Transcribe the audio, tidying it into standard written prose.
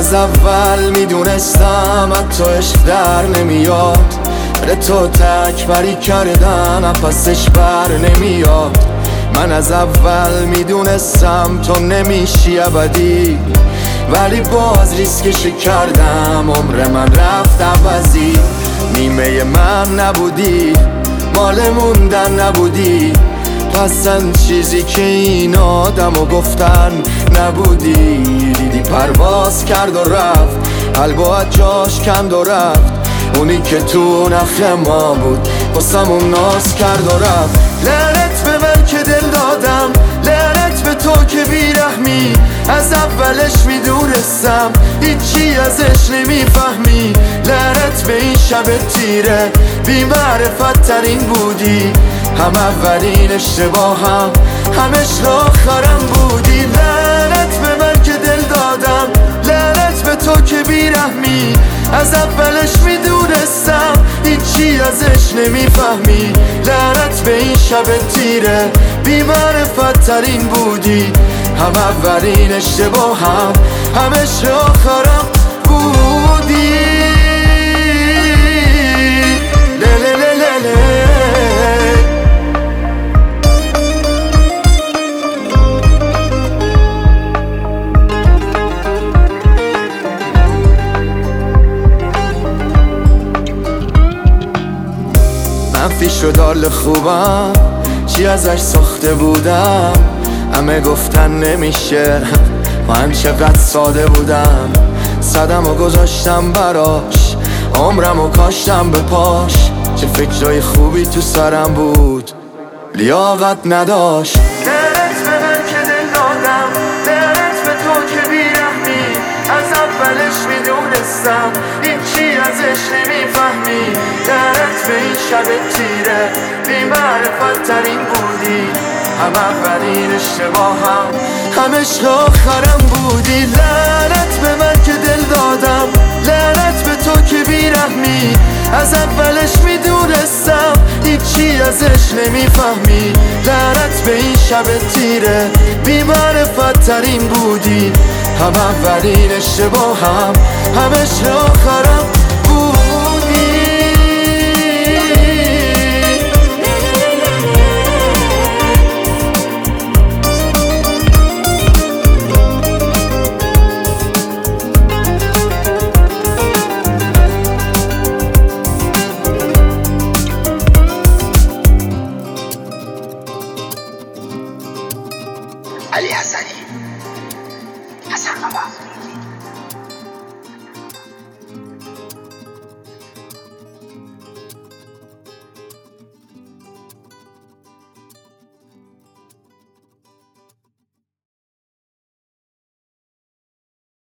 از اول میدونستم از تو عشق در نمیاد، به تو تکبری کردن پسش بر نمیاد. من از اول میدونستم تو نمیشی ابدی، ولی باز ریسکش کردم، عمر من رفت عوضی. نیمه من نبودی، مال موندن نبودی، پسن چیزی که این آدمو گفتن نبودی. دیدی پرواز کرد و رفت، قلبو از جاش کند و رفت، اونی که تو نخ ما بود واسمون ناز کرد و رفت. لعنت به من که دل دادم، لعنت به تو که بیرحمی، از اولش میدونستم هیچی ازش نمیفهمی. لعنت به این شب تیره، بی معرفت ترین بودی، هم اولین اشتباهم همش آخرم بودی. لعنت به من که دل دادم، لعنت به تو که بیرحمی، از اولش میدونستم هیچی ازش نمیفهمی. لعنت به این شب تیره، بی معرفت ترین بودی، هم اولین اشتباهم همش آخرم بودی. منفی شد حال خوبم، چی ازش ساخته بودم، همه گفتن نمیشه، من چقدر ساده بودم. صدم و گذاشتم براش، عمرم و کاشتم به پاش، چه فکرای خوبی تو سرم بود لیاقت نداشت. لعنت به من که دل دادم، لعنت به تو که بیرحمی، از اولش میدونستم هیچی ازش نمیفهمی. لعنت به این شب تیره، بی معرفت ترین بودی، هم اولین اشتباهم همش آخرم بودی. لعنت به من که دل دادم، لعنت به تو که بیرحمی، از اولش میدونستم هیچی ازش نمیفهمی. لعنت به این شب تیره، بی معرفت ترین بودی، هم اولین اشتباهم همش آخرم بودی. علی حسنی، حسن بابا.